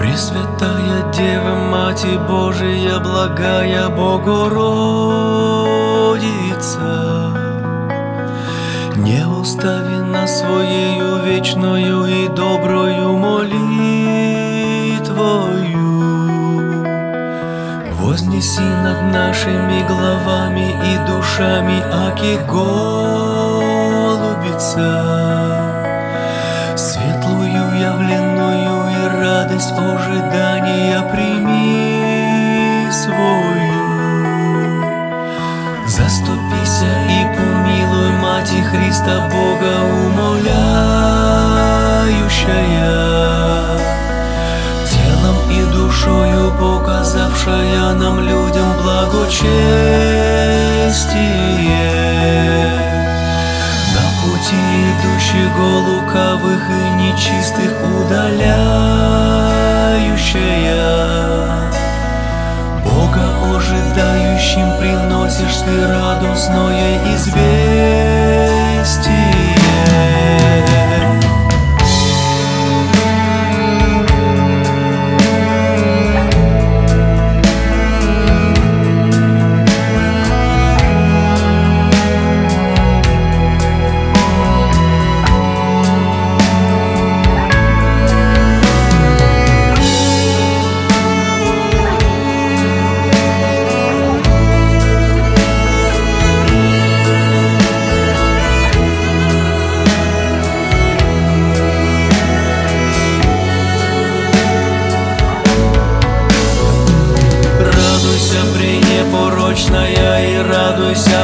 Пресвятая Дева, Мать Божия, благая Богородица, не остави нас своею вечною и доброю молитвою. Вознеси над нашими головами и душами, аки голубица, светлую явленную и радость ожидания прими свою. Заступися и помилуй, Мати Христа Бога умоляющая, телом и душою показавшая нам людям благочестие. На пути идущего лукавых и нечистых удаляющая, Бога ожидающим приносишь ты радостное известие. Пренепорочная и радуйся,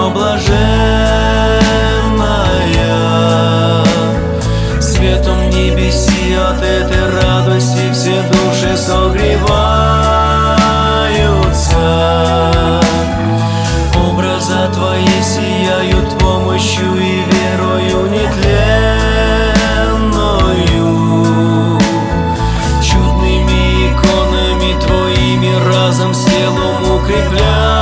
пресноблаженная, светом небеси от этой радости все души согреваются. Образа Твои сияют помощью и верою нетленною, чудными иконами Твоими разом с телом укрепляются.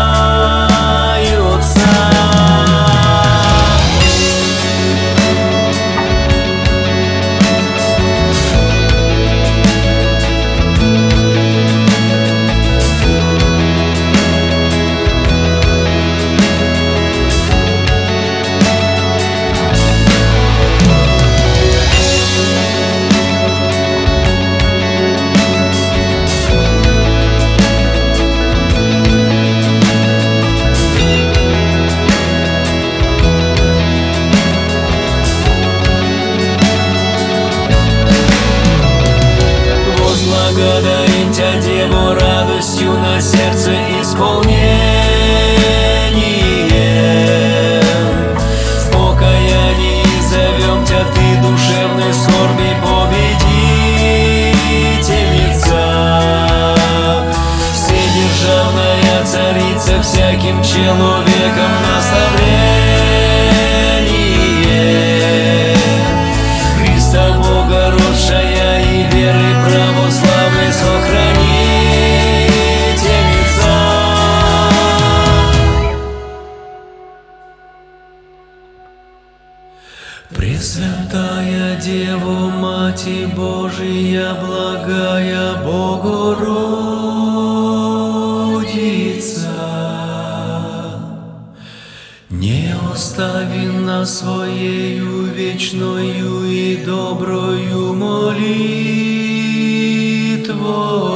Благодарим Тя, Деву, радостью на сердце исполнение. В покаянии зовем Тя, Ты душевной скорби победительница, вседержавная царица, всяким человеком наставление. Христа Бога родшая и веры православной сохранительница. Пресвятая Дева, Мати Божия, благая Богородица, не остави нас своею вечною и доброю молитвою.